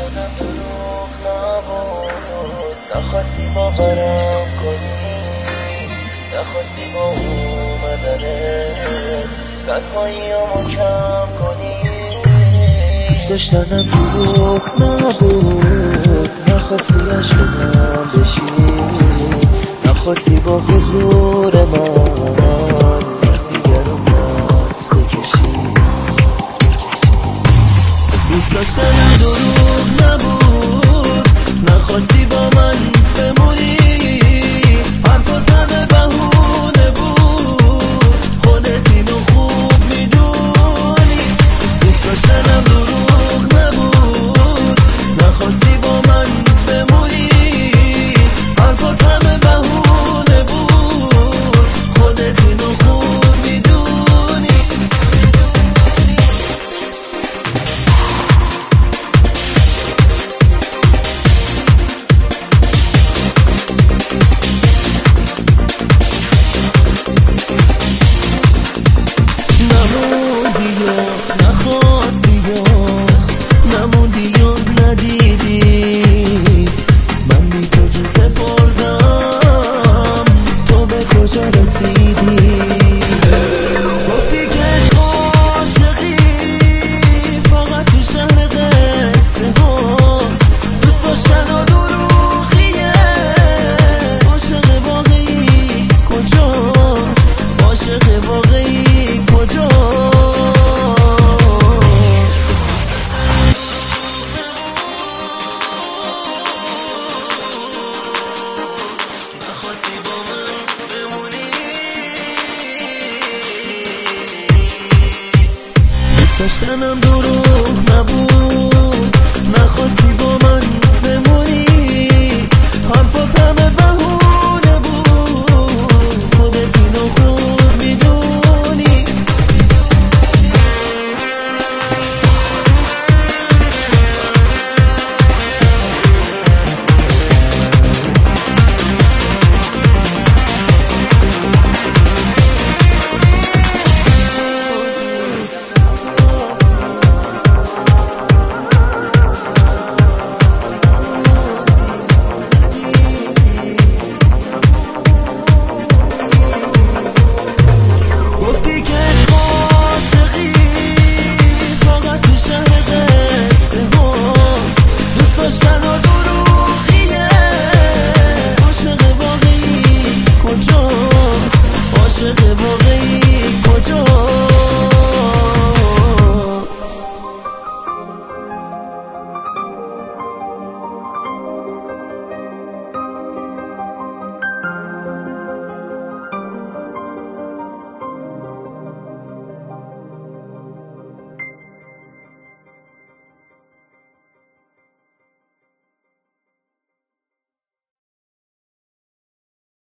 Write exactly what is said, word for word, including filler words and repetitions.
دادم دروغ نبود، نخواستی باورم کنی، نخواستی با اومدنت تنهاییامو کم کنی. دوست داشتنم دروغ نبود، نخواستی عشقم بشی، نخواستی با حضور من از دیگرو دست بکشی. دوست داشتنم دروغ نبود، نخواستی با من بمونی، حرفات همه بهونه بود، خودت اینو خوب میدونی. دوست داشتنم دروغ نبود، نخواستی با من بمونی، حرفات همه بهونه بود، خودت اینو خوب میدونی. نموندی و نخواستی و نموندی و ندیدی، من بی تو جون سپردم، تو به کجا رسیدی؟ گفتی که عشق عاشقی فقط تو شهر قصه هاست، دوست داشتن و دروغیه، عاشق واقعی کجاست؟ عاشق واقعی کجاست؟ دوست داشتنم دروغ نبود، نخواستی با من